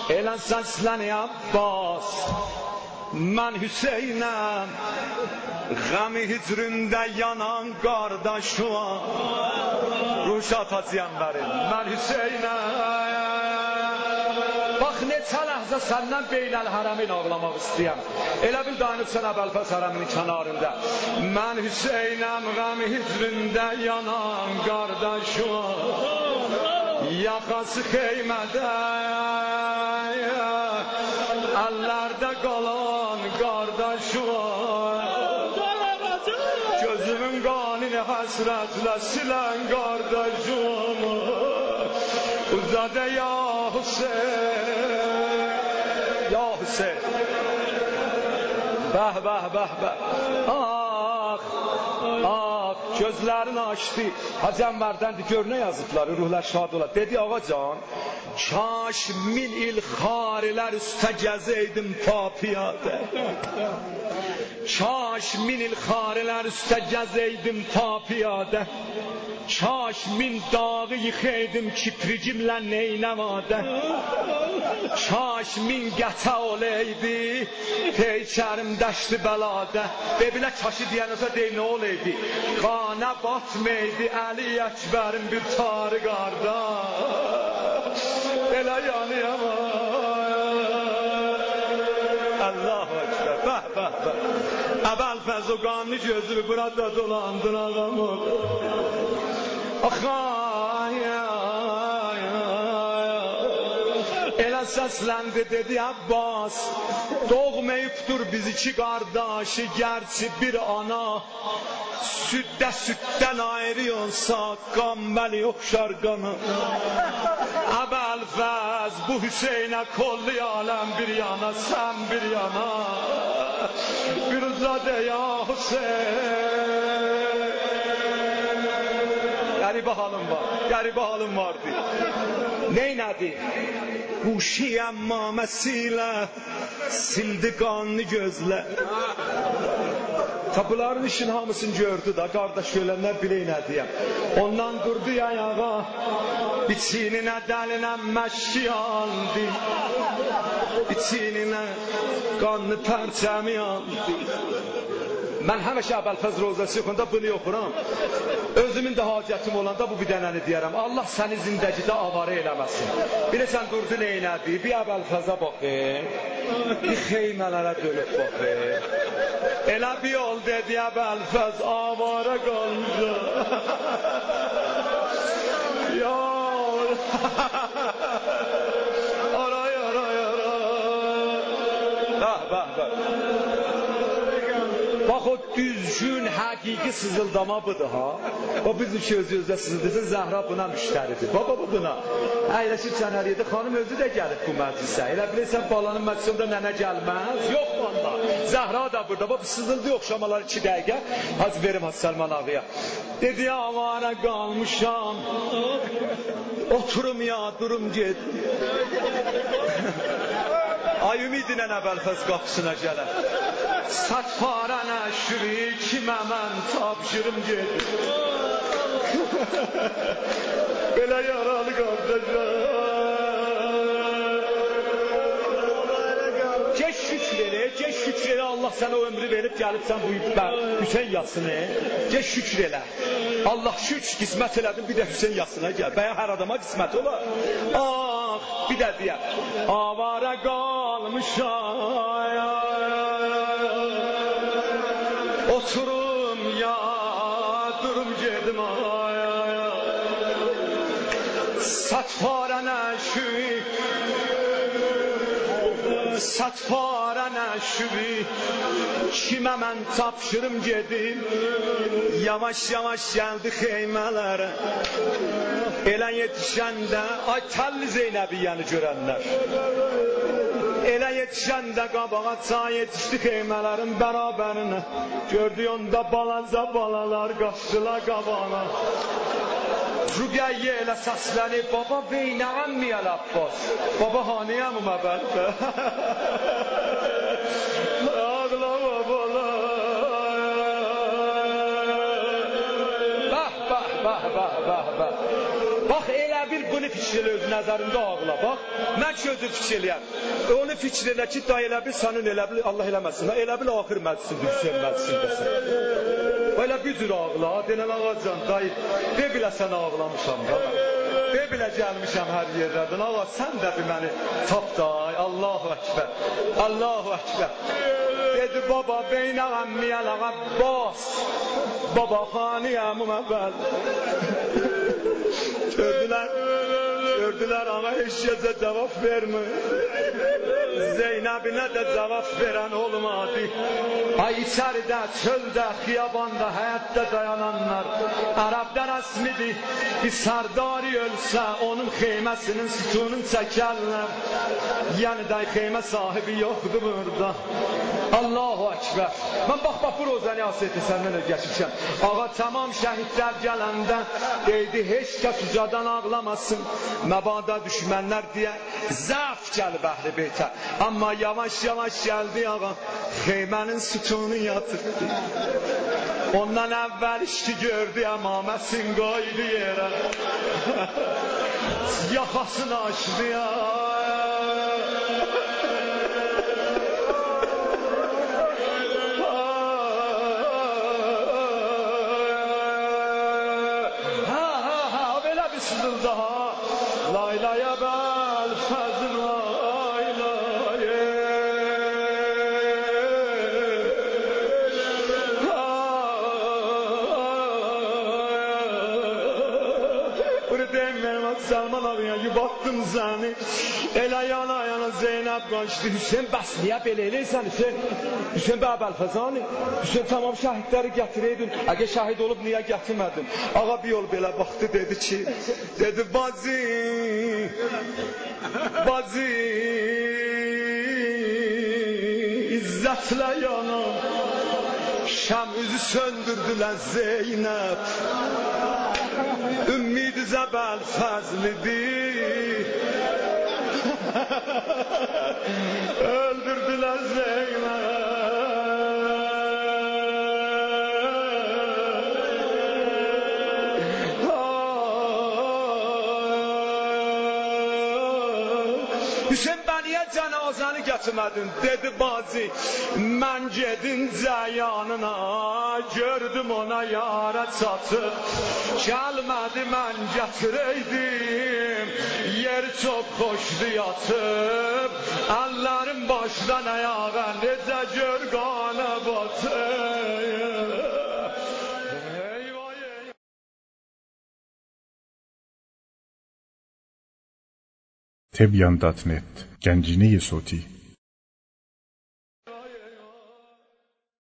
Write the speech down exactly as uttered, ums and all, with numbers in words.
Elə səsləni Abbas, mən Hüseynəm, Qəmi hicründə yanan qardaşım, Ruşad Hacı Ənvərim, mən Hüseynəm. Bax, neçə ləhzə səndən Beyləl hərəmin ağlamaq istəyəm. Elə bil dayanıbsən Əbəlfəz hərəminin kənarında. Mən Hüseynəm, Qəmi hicründə yanan qardaşım, yaxası xeymədə, əllərdə qalan qardaşım, gözümün qanını həsrətlə silən qardaşım, uzadə ya Hüseyin, ya Hüseyin. Bəh, bəh, bəh, bəh. Ah, ah, gözlərini açdı. Hacı Ənvərdəndir, gör nə yazıblar, ruhlar şad olar. Dedi, ağacan, kaş min il xarilər üstə gəzəydim papiyadə. Kaş min il xarilər üstə gəzəydim papiyadə. Kaş min dağı yıxaydım kipricimlə neynəvadə. Kaş min qətə olaydı peykərim dəşti bəladə. Bebilə kaşı deyən olsa deyil nə olaydı. Qanə batmaydı Əli Əkbərin bir tarı qarda. Elə yanıyam. Allahu Ekber. Bəh, bəh, bəh. Əbəlfəz o qanlı gözünü burada dolandın ağamı. Axay, elə səsləndi, dedi Abbas, doğmayıbdır biz iki qardaşı, gerçi bir ana, süddə süddən ayrı olsa, qambəli oxşar qana. Əbəlfəz, bu Hüseynə kolli aləm bir yana, sən bir yana, bir uzadə ya Hüseyn. Qəribə halım var, qəribə halım vardı. Neynədi? Quşi əmmaməsilə sildi qanlı gözlə. Tabuların işin hamısını gördü da, qardaş görənlər bileynədiyəm. Ondan durdu ayağa, biçininə dəlinə məşki aldı. İçininə qanlı pərçəmi aldı. Mən həmişə Əbəlfəz rozası yoxunda bunu yoxuram. Özümün də hacətim olanda bu bir dənəni deyərəm. Allah səni zindəgidə avara eləməsin. Bilirsən durdu neynədi? Bir Əbəlfəzə baxın, bir xeymələrə dönüb baxın. Elə bir yol dedi Əbəlfəz, avara qalmışam. Ya aray, aray, aray. Bəh, bəh, bəh. Bax o düzgün, həqiqi sızıldama budur ha. O bizim sözümüzdə sızıldırsa Zəhra buna müştəridir. Baba bu buna. Əyləşib sənəliyyədə xanım özü də gəlib bu məclisə. Elə bilirsən balanın məclisində nənə gəlməz. Yox valla. Zəhra da burada. Bax sızıldı oxşamalar iki dəqiqə. Hacı verim Hacı Səlman ağıya. Dedi avara qalmışam. Oturum ya durum ged. Ay ümidinə Əbəlfəz qapısına gələr. Satfarənə şüri kimə mən tapşırım gedir. Belə yaralı qardaşlar. Geç şükür elə, geç şükür elə. Allah sənə o ömrü verib gəlibsən bu Hüseyin yasını. Geç şükür elə. Allah şükür qismət elədin bir də Hüseyin yasına gəl. Bəyə hər adama qismət olar. Ah, bir də deyər. Avara qalmışam. Oturum ya durum gedim ay ay ay. Satfarənə şüvi, satfarənə şüvi, kimə mən tapşırım gedim. Yavaş yavaş gəldi xeymələrə. Elə yetişəndə, ay Təlli Zeynəbiyyəni görənlər. Elə yetişəndə qabağa çay yetişdi xeymələrin bərabərinə. Gördü onda balaca balalar qaçdılar qabağına. Rüqəyyə elə səslənib, baba beynəğəm miyəl Abbas? Baba haniyəm Əbəlfə? Ağlama bala. Bəh, bəh, bəh, bəh, bəh, bəh. Bax elə bir bunu fikir elə öz nəzərində ağla, bax. Mən ki özü fikir eləyəm. Onu fikir elə ki, da elə bil sənin elə bil, Allah eləməsin, elə bil axır məclisindir, Hüseyin məclisindəsən. Elə bir cür ağla, denən ağacan, dayı, de bilə sən ağlamışam da mən. De bilə gəlmişəm hər yerlərdən, ağa, sən də bir məni tap day, Allahu Əkbər, Allahu Əkbər. Dedi, baba, beynə əmmiyəl Abbas, baba, xaniyəm əvvəl. Gördülər, gördülər, ağa heç yerdə cavab vermir. Zeynəbinə də cavab verən olmadı. Ay içəridə, çöldə, xiyabanda, həyətdə dayananlar Ərəbdə rəsmidir. Bir sərdari ölsə, onun xeyməsinin sütunun çəkərlər. Yəni də xeymə sahibi yoxdur burada. Allahu Əkbər. Mən bax, bax, bu Rozəni Asiyeti səndən ögəşmişəm. Ağa, tamam şəhidlər gələndə deydi, heç kəs ucadan ağlamasın. Məbada düşmənlər deyə zəf gəlib Əhl-i Beytə. Amma yavaş-yavaş gəldi ağa, xeymənin sütunu yatırdı. Ondan əvvəl işki gördü, əmaməsin qoydu yerə. Yaxasını açdı ya. Ha, ha, ha, belə bir sızıldı ha. Laylaya bəl fəzl Salman ağayan yubatdım səni. Elə yana yana Zeynəb qaçdı. Hüseyin, bəs niyə belə eləyirsən Hüseyin? Hüseyin bəy Əbəlfəzani, Hüseyin tamam şəhidləri gətirəydin. Əgər şəhid olub niyə gətirmədin? Ağa bir yol belə baxdı, dedi ki, dedi bacı, bacı, izzətlə yanan şam üzü söndürdülər Zeynəb. Ümmid zəbəl fəzlidir. Öldürdülər Zeynəb. Hüseyin, bəniyə cənazəni gətirmədin, dedi bacı, mən gedincə yanına, gördüm ona yara çatıb, gəlmədi mən gətirəydim, yer çox xoşdu yatıb, əllərim başdan ayağa, necə gör qana batıb. Tebyan nokta net Gənciniyi Soti